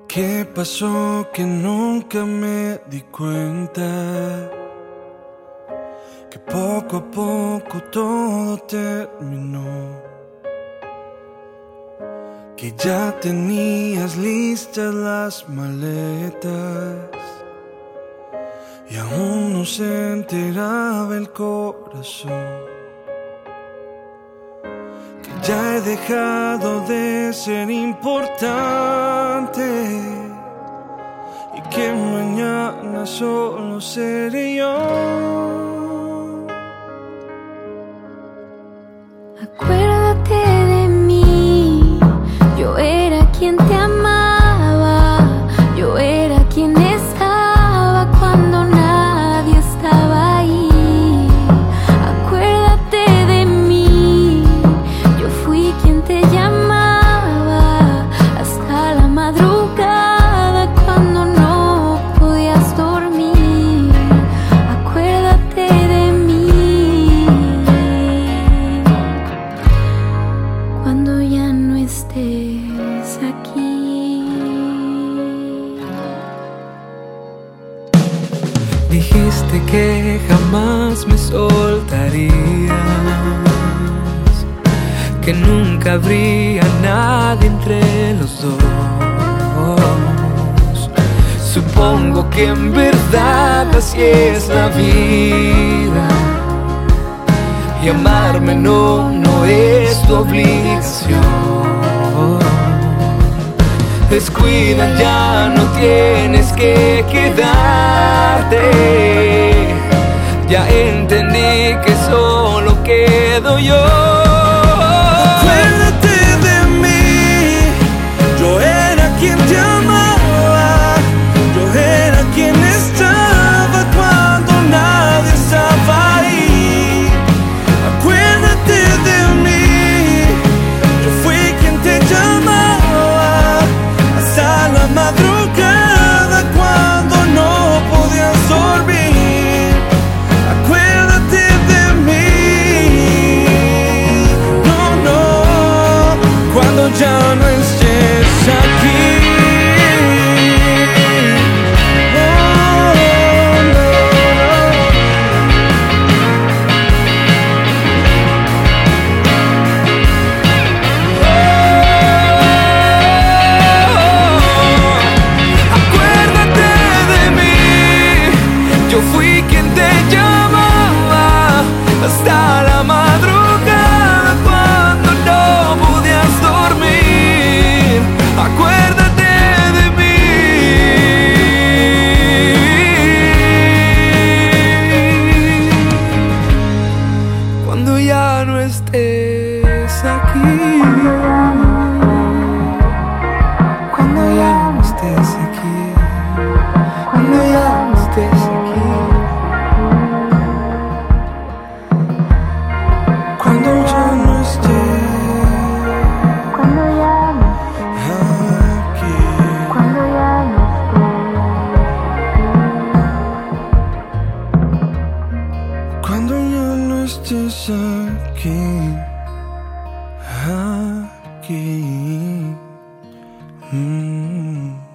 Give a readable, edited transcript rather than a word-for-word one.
¿Qué pasó que nunca me di cuenta? Que poco a poco todo terminó. Que ya tenías listas las maletas y aún no se enteraba el corazón. Que ya he dejado de ser importante y que mañana solo seré yo. Acuérdate de mí, yo era quien te amaba, yo era quien estaba cuando nadie estaba ahí. Acuérdate de mí, yo fui quien te llamaba hasta la madrugada cuando no podías dormir. Acuérdate de mí cuando ya no estés aquí. Dijiste que jamás me soltarías, que nunca habría nadie entre los dos. Supongo que en verdad así es la vida, y amarme no es tu obligación. Descuida, ya no tienes que quedarte. Ya entendí que solo quedo yo. Acuérdate de mí, yo era quien te amaba, yo era quien estaba cuando nadie estaba ahí. Acuérdate de mí, yo fui quien te llamaba hasta la madrugada cuando no podías dormir. Acuérdate de mí, no, cuando ya no estés aquí. Acuérdate de mí, yo fui quien te llamaba hasta la madrugada cuando no podías dormir. Acuérdate de mí. Cuando ya no estés aquí. Cuando ya no estés aquí. Cuando ya no estés aquí. Cuando ya no estés aquí. Cuando ya no estés aquí, aquí.